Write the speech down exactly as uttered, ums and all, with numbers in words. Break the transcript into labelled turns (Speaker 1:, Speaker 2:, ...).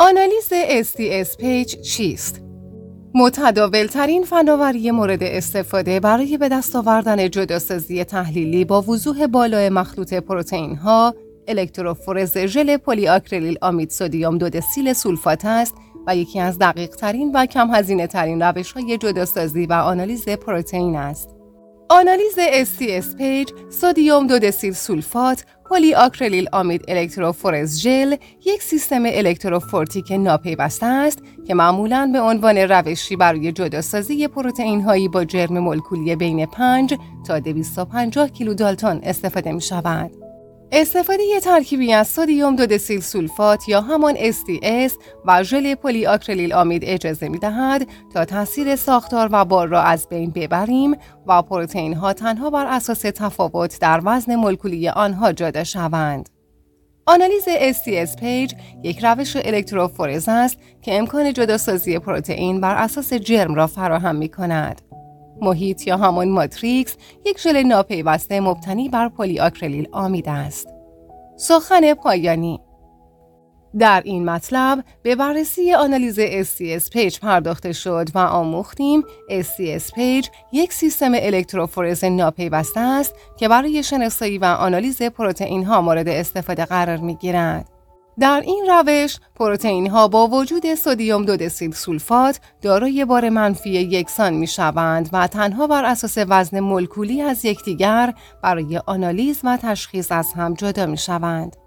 Speaker 1: آنالیز اس تی اس پیج چیست؟ متداول‌ترین فناوری مورد استفاده برای به دست آوردن جداسازی تحلیلی با وضوح بالای مخلوط پروتئین‌ها، الکتروفورز ژل پلی آکریلیل امید سدیم دو دسیل سولفات است و یکی از دقیق‌ترین و کم هزینه‌ترین روش‌های جداسازی و آنالیز پروتئین است. آنالیز اس تی اس پیج سدیم دو دسیل سولفات پلی آکریلیل امید الکتروفورز ژل یک سیستم الکتروفورتیک ناپیوسته است که معمولاً به عنوان روشی برای جداسازی پروتئین‌هایی با جرم مولکولی بین پنج تا دویست و پنجاه کیلو دالتون استفاده می‌شود. استفاده ترکیبی از سدیم دو دسیل سولفات یا همان اس تی اس و ژل پلی آکریلیل امید اجازه می‌دهد تا تاثیر ساختار و بار را از بین ببریم و پروتئین‌ها تنها بر اساس تفاوت در وزن مولکولی آنها جدا شوند. آنالیز اس تی اس پیج یک روش الکتروفورز است که امکان جداسازی پروتئین بر اساس جرم را فراهم می‌کند. محیط یا همان ماتریکس یک ژل ناپیوسته مبتنی بر پلی آکریلیل امید است. سخن پایانی: در این مطلب به بررسی آنالیز اس تی اس پیج پرداخته شد و آموختیم اس تی اس پیج یک سیستم الکتروفورز ناپیوسته است که برای شناسایی و آنالیز پروتئین‌ها مورد استفاده قرار می‌گیرد. در این روش پروتئین‌ها با وجود سدیم دو دسیل سولفات دارای بار منفی یکسان می‌شوند و تنها بر اساس وزن مولکولی از یکدیگر برای آنالیز و تشخیص از هم جدا می‌شوند.